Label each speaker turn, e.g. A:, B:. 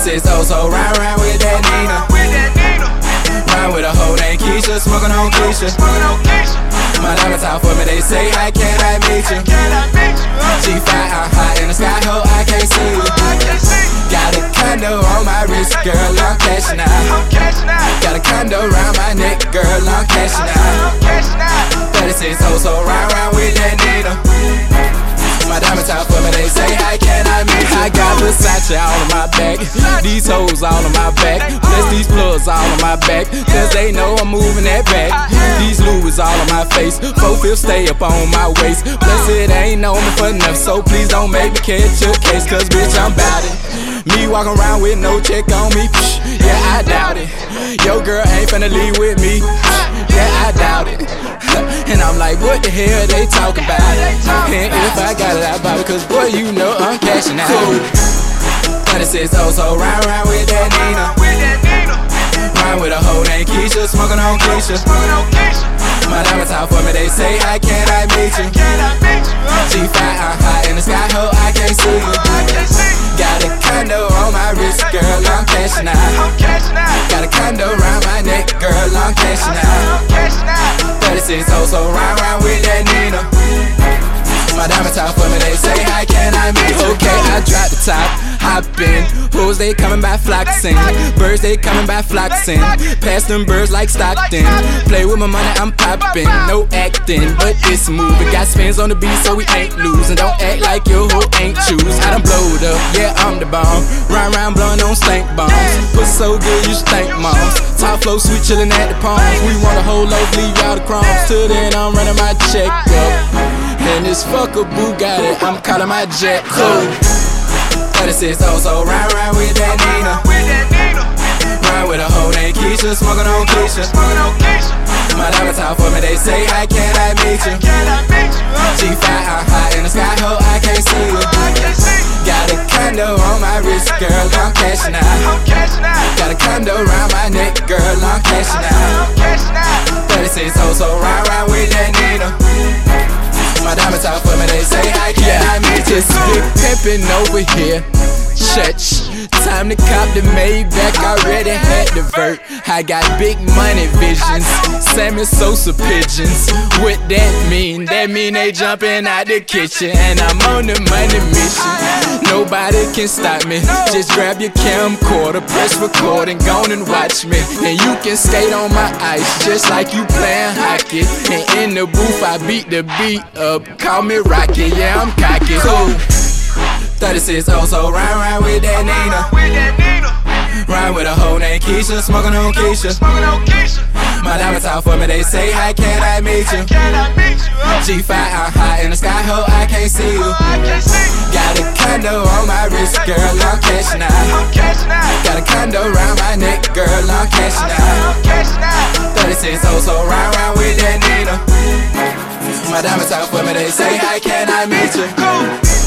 A: 36 oh, so round with that Nina. Ride with a hoe named Keisha, smoking on Keisha. My diamonds out for me, they say, how can I meet you? G5, I'm hot in the sky, ho, I can't see you. Got a condo on my wrist, girl, I'm cashing out. Got a condo around my neck, girl, I'm cashing out. 36 oh, so round with that Nina. My diamonds out for me, they say, how can I meet you? I got Versace all on my back, these hoes all on my back, plus these plugs all on my back, cause they know I'm moving that back. These Louis all on my face, 4/5 stay up on my waist, plus it ain't on me for enough, so please don't make me catch your case, cause bitch I'm bout it. Me walking around with no check on me, yeah I doubt it. Yo girl ain't finna leave with me, yeah I doubt it. And I'm like, what the hell they talking about? And if I got it, I buy it, cause boy, you know I'm cashing out. 36 oh, so round with that Nina. Ride with a hoe named Keisha, smoking on Keisha. My diamonds out for me, they say, how can I meet you? G5, I'm hot in the sky, ho, I can't see you. Got a condo on my wrist, girl, I'm cashing out. Got a condo around my neck, girl, I'm cashing out. 36 oh, so round with that Nina. My diamonds out for me, they say, how can I meet you? Okay, I drop the top, hop in. Hoes, they coming by flocking. Birds, they coming by flocking. Pass them birds like Stockton. Play with my money, I'm popping. No acting, but it's moving. Got spins on the beat, so we ain't losing. Don't act like your hoe ain't choose. I done blowed up, yeah, I'm the bomb. Round blowing on stank bombs. Puss so good, you stank moms. Top flow, sweet chillin' at the palms. We want a whole loaf, leave out the crumbs. Till then, I'm running my check up. And this fucker Bugatti, I'm calling my jet cool. 36 oh, so round with that Nina. Ride with a hoe named Keisha, smoking on Keisha. My diamonds out for me, they say, how can I meet you? G5, I'm hot in the sky, ho, I can't see you. Got a condo on my wrist, girl, I'm cashing out. Got a condo around my neck, girl, I'm cashing out. 36 oh, so round with that Nina. My diamonds out for me, they say, how can I meet you?
B: It's big pimpin' over here. Church, time to cop the Maybach, already had the vert. I got big money visions, Sammy Sosa pigeons. What that mean? That mean they jumping out the kitchen, and I'm on the money mission. Nobody can stop me. Just grab your camcorder, press record, and go on and watch me. And you can skate on my ice, just like you playing hockey. And in the booth, I beat the beat up. Call me Rocky, yeah, I'm cocky. Cool.
A: 36 oh, so round with that Nina. Ride with a hoe named Keisha, smoking on Keisha. My diamonds out for me, they say, how can I meet you? G5, I'm hot in the sky, ho, I can't see you. Got a condo on my wrist, girl, I'm cashing out. Got a condo around my neck, girl, I'm cashing out. 36 oh, so round with that Nina. My diamonds out for me, they say, how can I meet you?